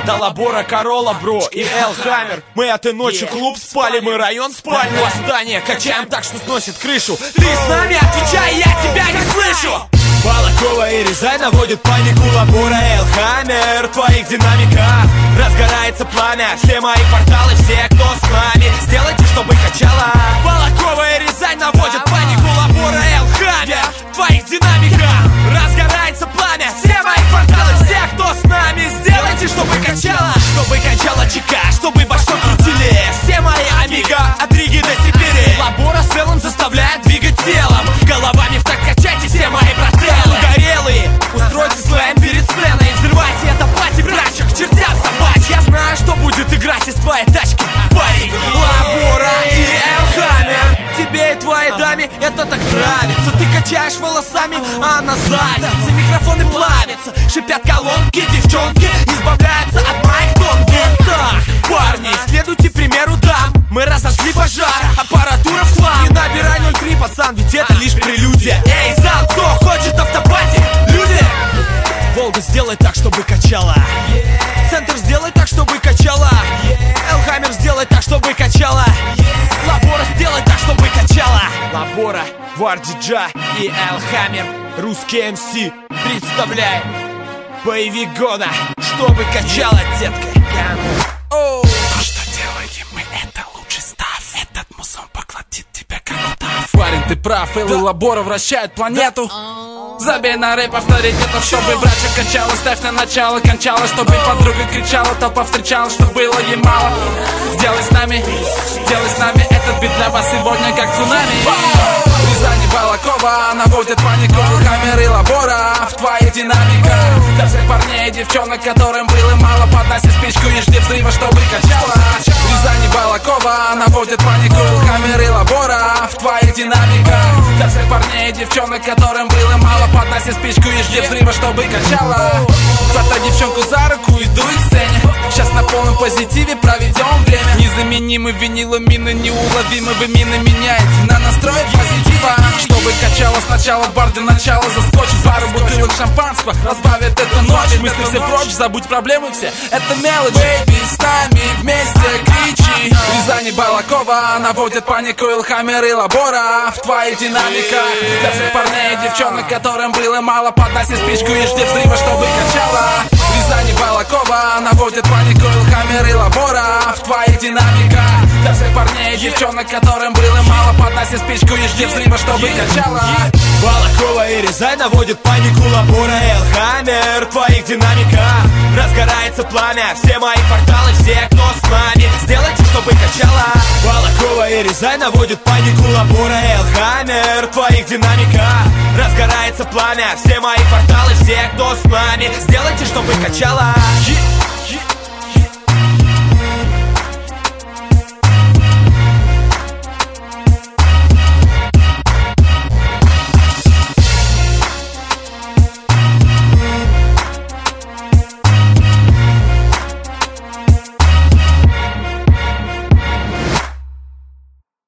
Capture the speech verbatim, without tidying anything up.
До Лабора, Королла, бро и Элхаммер. Мы этой ночью клуб спали, мы район спали. Восстание, качаем так, что сносит крышу. Ты с нами, отвечай, я тебя не слышу. Балакова и Рязань наводят панику. Лабора, Элхаммер, в твоих динамиках разгорается пламя. Все мои порталы, все, кто с нами, сделайте, чтобы качало. Балакова и Рязань наводят панику. Лабора, Элхаммер, в твоих динамиках разгорается пламя. Все мои порталы, все, кто с нами, сделайте, чтобы качало. Чтобы качало ЧК, чтобы башку крутили все мои амиго, от Риги до Сибири. Лабора в целом заставляет двигать телом. Головами в так качайте все мои брателлы. Угорелые, устройте слэм перед сценой. Взрывайте это пати, брачек, к чертям собачь. Я знаю, что будет играть из твоей тачки, парень. Лабора и Элхаммер. Тебе и твоей даме это так нравится. Ты качаешь волосами, а она задница. Микрофоны плавятся, шипят колонки. Девчонки избавляются от моих тонких. Так, парни, следуйте примеру дам. Мы разожгли пожар, аппаратура в хлам. Не набирай ноль три, пацан, ведь это лишь прелюдия. Эй, зал, кто хочет автопати? Люди! Волга, сделай так, чтобы качала. Центр, сделай так, чтобы качала. Элхаммер, сделай так, чтобы качала. Лабора, сделай так, чтобы качала. Лабора, Вардиджа и Элхаммер, русский эм си, представляет боевик года, чтобы качала, детка. Оу. То, что делаем мы, это лучший став. Этот музон покладит тебя как удав. Парень, ты прав, Эл и Лабора вращают планету. Забей на рэп авторитетов, чтобы брачек качала. Ставь на начало, кончала, чтобы подруга кричала. Толпа встречала, что было ей мало. Сделай с нами, сделай с нами этот бит для вас сегодня как цунами. Рязань и Балакова наводят панику. Элхаммер и Лабора в твоих динамиках. Для всех парней и девчонок, которым было мало, подноси спичку и жди взрыва, чтобы качала. Рязань и Балакова наводят панику. Элхаммер и Лабора в твоих динамиках. Для всех парней и девчонок, которым было мало, подноси спичку и жди взрыва, чтобы качала. Хватай девчонку за руку, иду к сцене. Сейчас на полном позитиве проведем время. Незаменимы виниламины, неуловимы вы мины меняете на настрой позитива. Чтобы качала сначала, бар для начала. Заскочит пару бутылок шампанского, разбавит эту ночь. Мысли все прочь, забудь проблемы все, это мелочь. Бэйби, с нами вместе кричи. Рязань и Балакова наводят панику. Элхаммер и Лабора в твоих динамиках. Для всех парней и девчонок, которым было мало, подноси спичку и жди взрыва, чтобы качала. Рязань и Балакова наводят панику. Элхаммер и Лабора в твоих динамиках. Для всех парней и девчонок, которым было мало, подноси спичку и жди взрыва, чтобы качала. Балакова и Рязань наводят панику. Лабора, Элхаммер, в твоих динамиках разгорается пламя. Все мои порталы, все, кто с нами, сделайте, чтобы качала. Балакова и Рязань наводят панику. Лабора, Элхаммер, в твоих динамиках разгорается пламя. Все мои порталы, все, кто с нами, сделайте, чтобы качала.